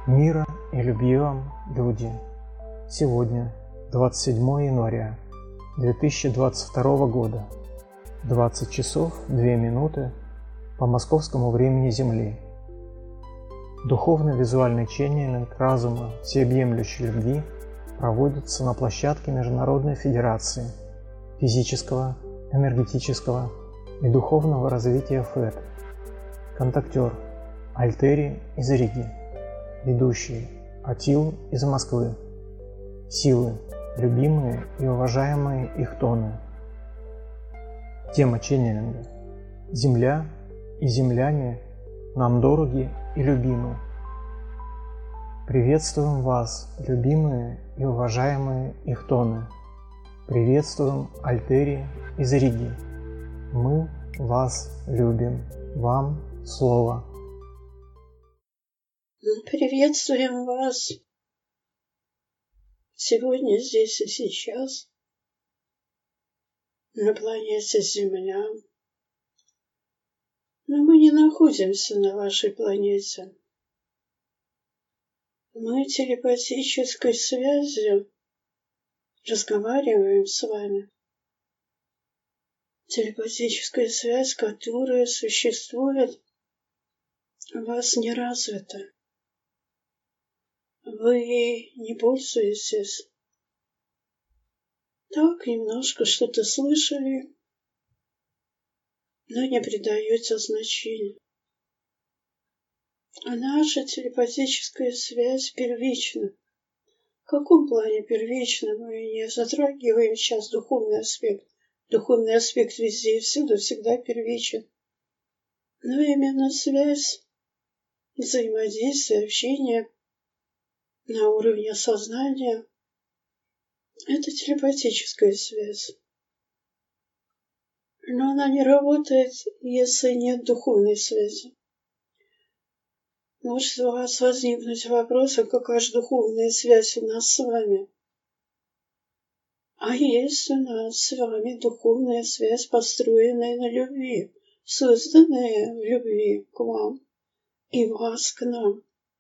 Мира и любви вам, люди! Сегодня, 27 января 2022 года, 20 часов 2 минуты по московскому времени Земли. Духовно-визуальный ченнелинг разума всеобъемлющей любви проводится на площадке Международной Федерации физического, энергетического и духовного развития ФЭД. Контактер Альтери из Риги. Ведущий Атил из Москвы. Силы, любимые и уважаемые Ихтоны. Тема ченнелинга. Земля и земляне нам дороги и любимы. Приветствуем вас, любимые и уважаемые Ихтоны. Приветствуем Альтери из Риги. Мы вас любим. Вам слово. Приветствуем вас сегодня, здесь и сейчас, на планете Земля. Но мы не находимся на вашей планете. Мы телепатической связью разговариваем с вами. Телепатическая связь, которая существует, у вас не развита. Вы ей не пользуетесь. Так, немножко что-то слышали, но не придаете значения. А наша телепатическая связь первична. В каком плане первична? Мы не затрагиваем сейчас духовный аспект. Духовный аспект везде и всюду всегда первичен. Но именно связь, взаимодействие, общение на уровне сознания — это телепатическая связь. Но она не работает, если нет духовной связи. Может у вас возникнуть вопрос, а какая же духовная связь у нас с вами? А есть у нас с вами духовная связь, построенная на любви, созданная в любви к вам и вас к нам.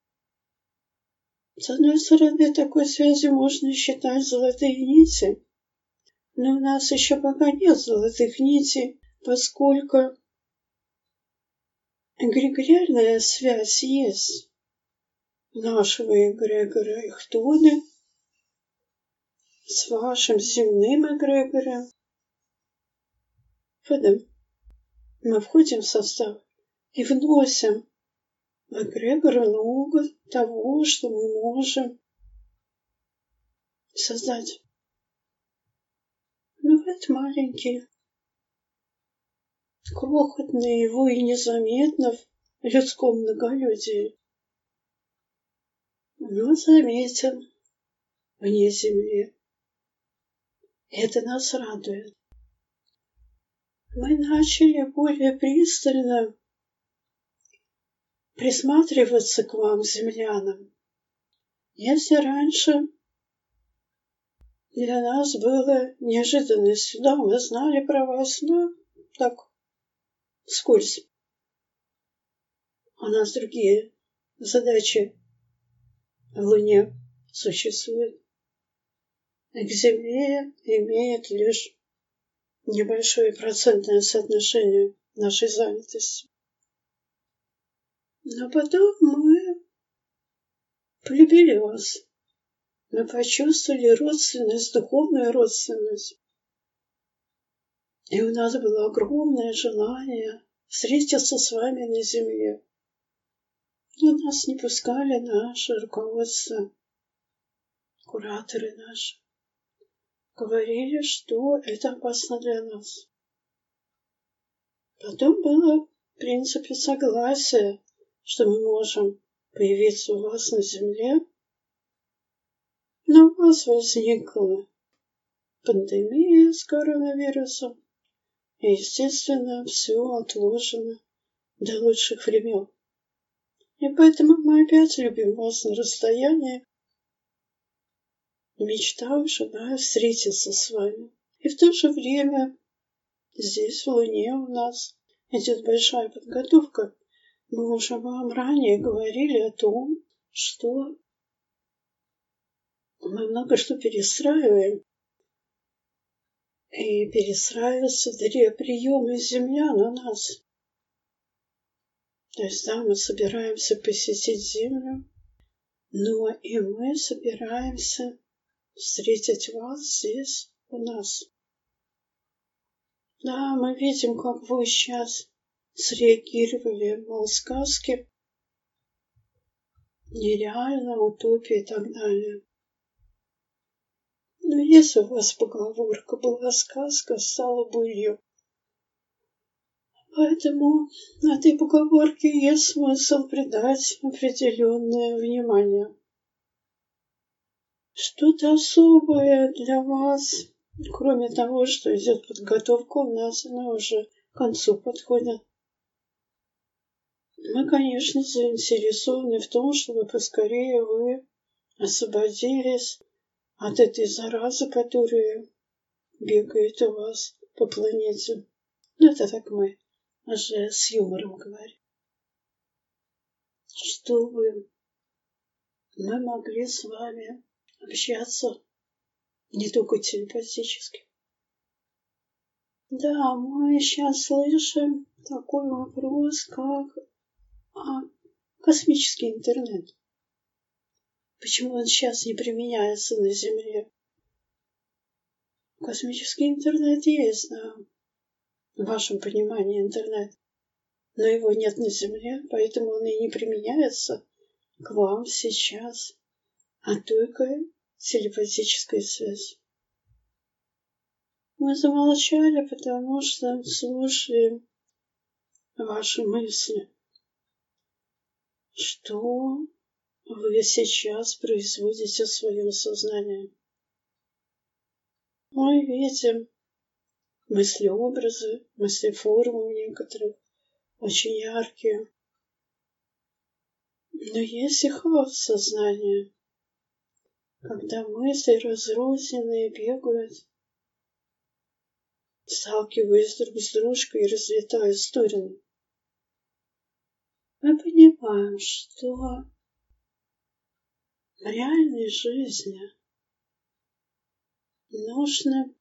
С одной стороны, такой связи можно считать золотые нити, но у нас еще пока нет золотых нитей, поскольку эгрегориальная связь есть нашего эгрегора Ихтоны с вашим земным эгрегором. Мы входим в состав и вносим в эгрегор много того, что мы можем создать. Бывает маленькие, крохотные, его и незаметно в людском многолюдии. Но заметен вне земли. Это нас радует. Мы начали более пристально присматриваться к вам, землянам. Если раньше для нас было неожиданностью, да, мы знали про вас, но так, вскользь. У нас другие задачи в Луне существуют. К Земле имеет лишь небольшое процентное соотношение нашей занятости. Но потом мы полюбили вас. Мы почувствовали родственность, духовную родственность. И у нас было огромное желание встретиться с вами на земле. Но нас не пускали наше руководство, кураторы наши. Говорили, что это опасно для нас. Потом было, в принципе, согласие, что мы можем появиться у вас на земле. Но у вас возникла пандемия с коронавирусом. И, естественно, все отложено до лучших времен. И поэтому мы опять любим вас на расстоянии. Мечта живая встретиться с вами. И в то же время здесь, в Луне, у нас идет большая подготовка. Мы уже вам ранее говорили о том, что мы много что перестраиваем, и перестраивается приемы Земля на нас. То есть, да, мы собираемся посетить Землю, но и мы собираемся встретить вас здесь, у нас. Да, мы видим, как вы сейчас среагировали, мол, сказки нереально, утопия и так далее. Но есть у вас поговорка, была сказка, стала былью. Поэтому этой поговорке есть смысл придать определенное внимание. Что-то особое для вас, кроме того, что идет подготовка, у нас она уже к концу подходит. Мы, конечно, заинтересованы в том, чтобы поскорее вы освободились от этой заразы, которая бегает у вас по планете. Ну, это так мы уже с юмором говорим. Чтобы мы могли с вами общаться не только телепатически. Да, мы сейчас слышим такой вопрос, как космический интернет. Почему он сейчас не применяется на Земле? Космический интернет есть, да, в вашем понимании интернет, но его нет на Земле, поэтому он и не применяется к вам сейчас, а только телепатическая связь. Мы замолчали, потому что слушаем ваши мысли. Что вы сейчас производите в своем сознании? Мы видим мысли-образы, мысли-формы у некоторых, очень яркие. Но есть и хаос сознания, когда мысли разрозненные бегают, сталкиваясь друг с дружкой и разлетая в стороны. Мы понимаем, что в реальной жизни нужны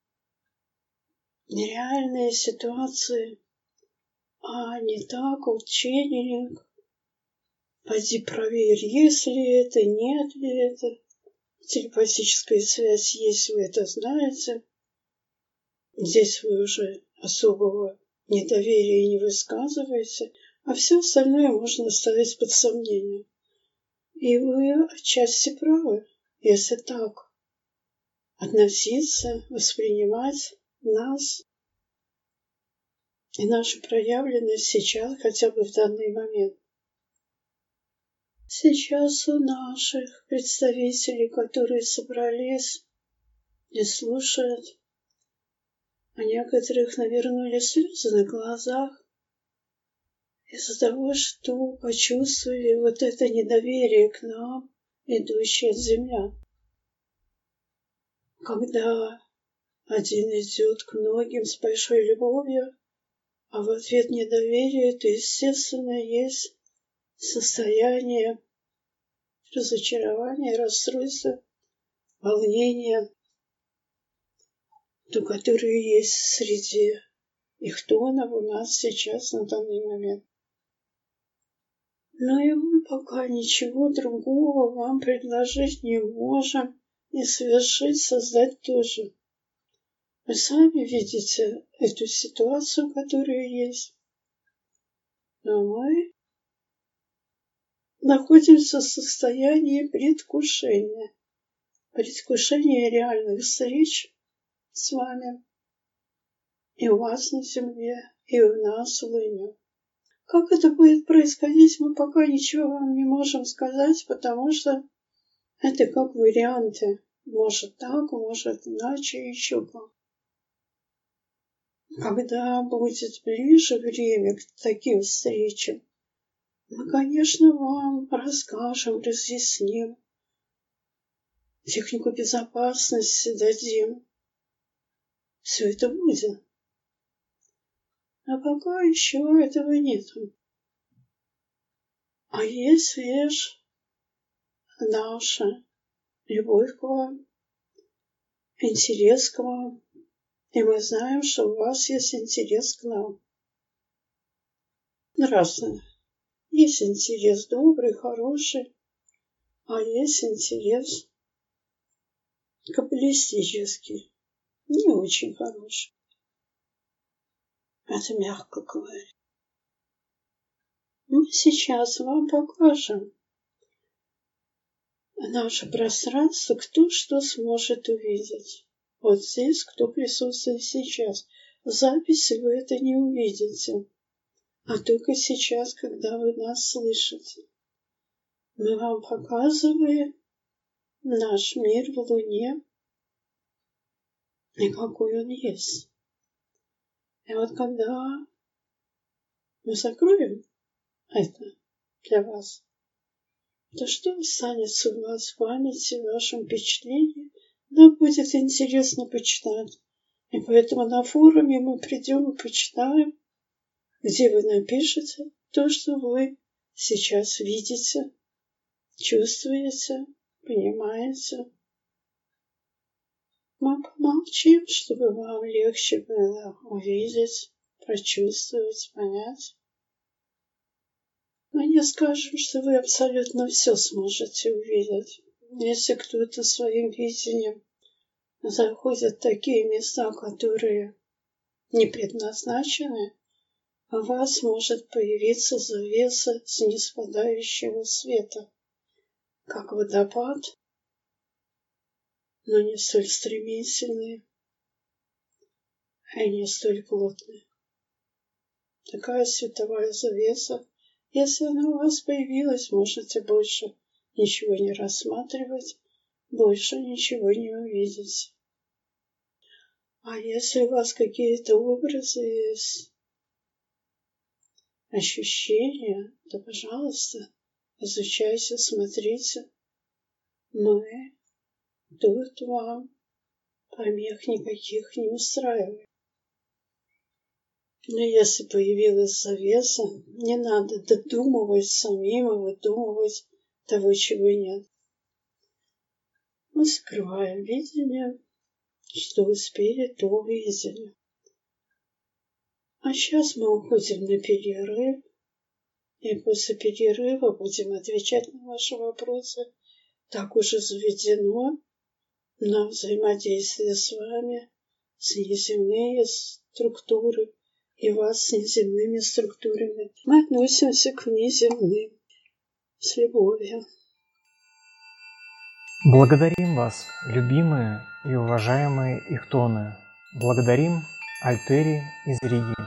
нереальные ситуации, а не так учение. Пойди проверь, есть ли это, нет ли это. Телепатическая связь есть, вы это знаете. Здесь вы уже особого недоверия не высказываете, а все остальное можно ставить под сомнение. И вы отчасти правы, если так относиться, воспринимать нас и нашу проявленность сейчас, хотя бы в данный момент. Сейчас у наших представителей, которые собрались и слушают, у некоторых навернулись слезы на глазах из-за того, что почувствовали вот это недоверие к нам, идущее от землян. Когда один идет к многим с большой любовью, а в ответ недоверие, то, естественно, есть состояние разочарования, расстройства, волнения, то, которые есть среди их тонов у нас сейчас на данный момент. Но и мы пока ничего другого вам предложить не можем и совершить, создать тоже. Вы сами видите эту ситуацию, которая есть. Но мы находимся в состоянии предвкушения реальных встреч с вами и у вас на земле, и у нас в Луне. Как это будет происходить, мы пока ничего вам не можем сказать, потому что это как варианты. Может так, может иначе, еще как. Когда будет ближе время к таким встречам, мы, конечно, вам расскажем, разъясним, технику безопасности дадим. Все это будет. А пока еще этого нет. А есть лишь наша любовь к вам, интерес к вам. И мы знаем, что у вас есть интерес к нам. Разный. Есть интерес добрый, хороший, а есть интерес капиталистический, не очень хороший. Это мягко говоря. Мы сейчас вам покажем наше пространство, кто что сможет увидеть. Вот здесь, кто присутствует сейчас. В записи вы это не увидите, а только сейчас, когда вы нас слышите. Мы вам показываем наш мир в Луне и какой он есть. И вот когда мы закроем это для вас, то что останется у вас в памяти, в вашем впечатлении, нам будет интересно почитать. И поэтому на форуме мы придем и почитаем, где вы напишете то, что вы сейчас видите, чувствуете, понимаете. Мы помолчим, чтобы вам легче было увидеть, прочувствовать, понять. Мы не скажем, что вы абсолютно все сможете увидеть. Если кто-то своим видением заходит в такие места, которые не предназначены, у вас может появиться завеса с ниспадающего света, как водопад, но не столь стремительный, и не столь плотный. Такая световая завеса, если она у вас появилась, можете больше ничего не рассматривать, больше ничего не увидеть. А если у вас какие-то образы есть, ощущения, то, пожалуйста, изучайте, смотрите. Мы тут вам помех никаких не устраиваем. Но если появилась завеса, не надо додумывать самим и выдумывать того, чего нет. Мы закрываем видение, что успели, то увидели. А сейчас мы уходим на перерыв, и после перерыва будем отвечать на ваши вопросы. Так уже заведено на взаимодействие с вами, с неземные структуры и вас с неземными структурами. Мы относимся к внеземным с любовью. Благодарим вас, любимые и уважаемые ихтоны. Благодарим Альтери из Риги.